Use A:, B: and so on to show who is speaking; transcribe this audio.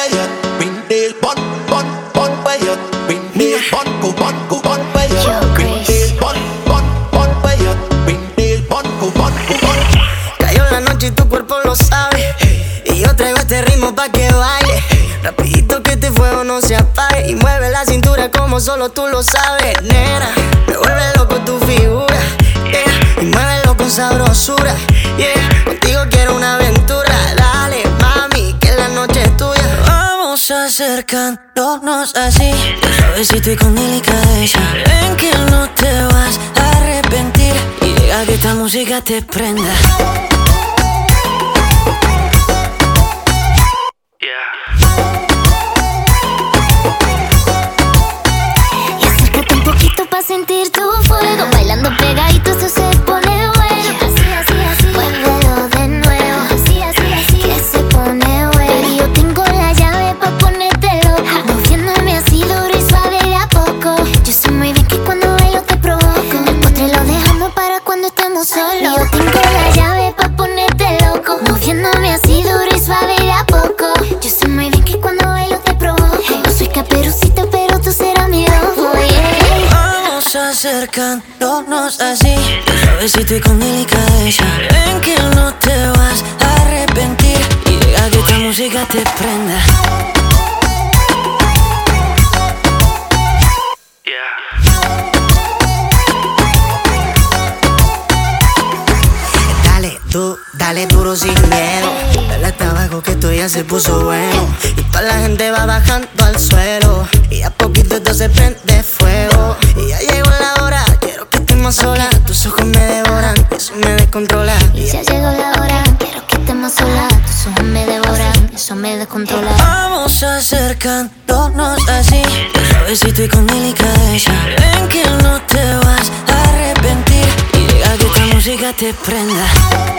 A: where Windale bun, bun, bun where Windale bun, go bun, go bun where Windale bun, bun, bun where Windale bun, go bun, go bun.
B: Cayó la noche y tu cuerpo lo sabe, y yo traigo este ritmo pa' que baile. Rapidito que este fuego no se apague, y mueve la cintura como solo tú lo sabes. Nena, me vuelve loco tu figura, yeah, y muévelo con sabrosura, yeah. Contigo quiero una aventura, dale mami, que la noche es tuya. Vamos acercándonos así, suavecito y con delicadeza. Ven que no te vas a arrepentir, y deja que esta música te prenda.
C: Sentir tu fuego, bailando pegadito, esto se pone bueno. Así, así, así, vuélvelo de nuevo. Así, así, así, que se pone bueno. Y yo tengo la llave pa' ponerte loco, moviéndome así duro y suave de a poco. Yo sé muy bien que cuando bailo te provoco, el postre lo dejamos para cuando estemos solos. Y yo tengo la llave pa' ponerte loco, moviéndome así duro y suave de a poco. Yo sé muy bien que cuando bailo te provoco. No soy Caperucita, pero tú serás mi lobo, yeah.
B: Acercándonos así, suavecito y con delicadeza. Ven que no te vas a arrepentir, y deja que esta música te prenda. Dale duro sin miedo, dale hasta abajo que esto ya se puso bueno. Y toda la gente va bajando al suelo, y a poquito esto se prende fuego. Y ya llegó la hora, quiero que estemos solas. Tus ojos me devoran, eso me descontrola.
C: Y ya llegó la hora, quiero que estemos solas. Tus ojos me devoran, eso me descontrola.
B: Vamos acercándonos así, suavecito y con delicadeza. Ven que no te vas a arrepentir, y deja que esta música te prenda.